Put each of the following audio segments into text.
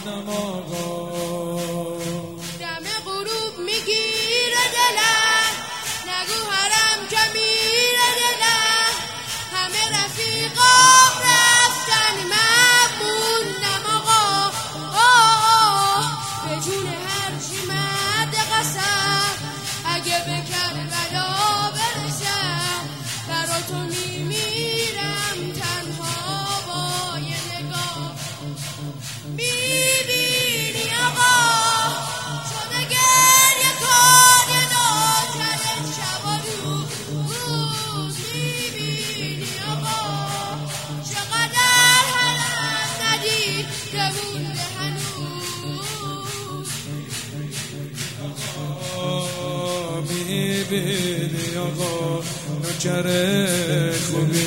ممنونم آقا. دم غروب میگیره دلم، نگو حرم که میره دلم، همه رفیقام رفتن من موندم آقا. به جون هرچی مرد قسم، اگه به کربلا برسم برا تو میمیرم تنها با یه نگاه. میبینی آقا شده گریه کار ناچر شب و روز. میبینی آقا چقدر حرم ندیده مونده هنوز. میبینی آقا نوکر خوبی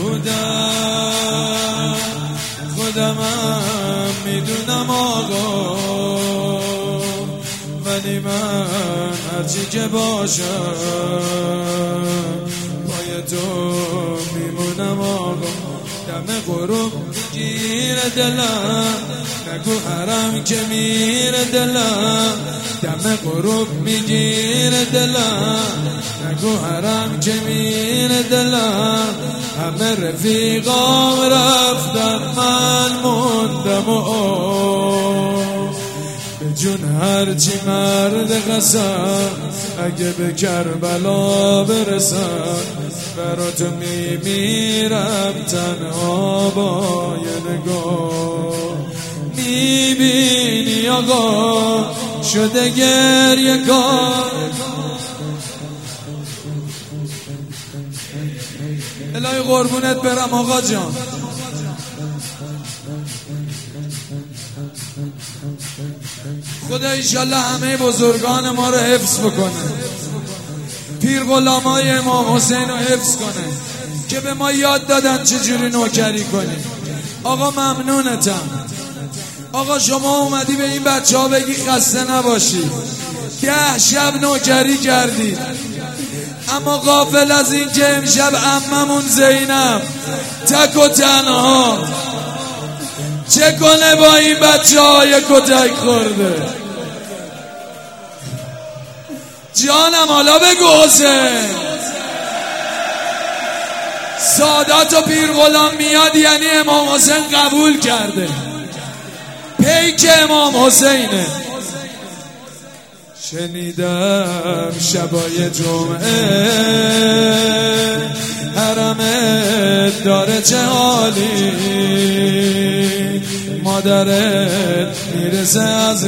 نبودم، خودمم میدونم آقا، ولی من هرچی که باشم پای تو میمونم آقا. دم غروب میگیره دلم، نگو حرم که میره دلم. دم غروب میگیره دلم، نگو حرم که میره دلم. همه رفیقام رفتن من موندم به جون هرچی مرد قسم، اگه به کربلا برسم برا تو میمیرم تنها با یه نگاه. میبینی آقا شده گریه کار. الهی قربونت برم آقا جان. خدا ایشالله همه بزرگان ما رو حفظ بکنه، پیر غلامای امام حسین رو حفظ کنه که به ما یاد دادن چجوری نوکری کنیم. آقا ممنونتم آقا، شما اومدی به این بچه ها بگی خسته نباشی. 10 شب نوکری کردی، اما غافل از این که امشب عممون زینب تک و تنها چه کنه با این بچه های کتک خورده. جانم حالا بگو حسین. سادات و پیر غلام میاد یعنی امام حسین قبول کرده، پیک امام حسینه. شنیدم شبای جمعه حرمت داره چه حالی، مادرت میرسه از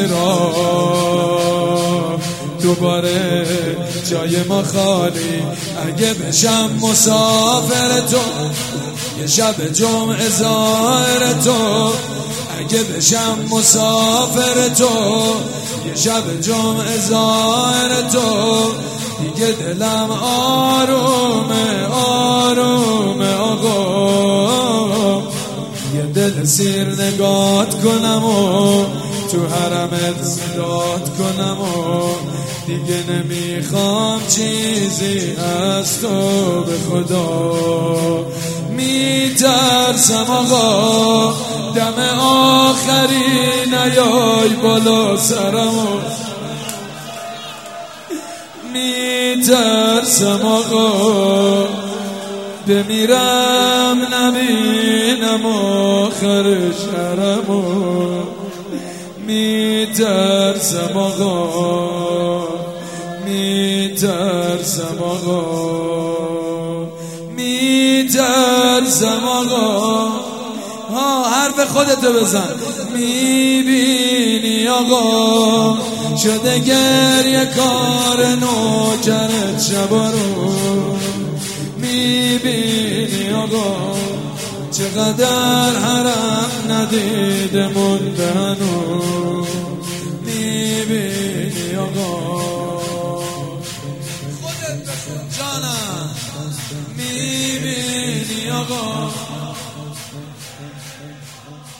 راه دوباره جای ما خالی. اگه بشم مسافر تو یه شب جمعه ظاهر تو، اگه بشم مسافر تو یه شب جمعه ظاهر تو، دیگه دلم آرومه آرومه آقا. یه دل سیر نگات کنم و تو حرمت زیاد کنم و دیگه نمیخوام چیزی از تو به خدا. میترسم آقا دم آخری نیای بالا سرمو. میترسم آقا بمیرم نبینم آخر شرمو. میترسم آقا میترسم آقا میترسم آقا. ها حرف خودتو بزن. میبینی آقا شده گریه کار نوکرت شبا رو. میبینی آقا چقدر حرم ندیده مونده هنوز. میبینی آقا خودت بخون جانم. میبینی آقا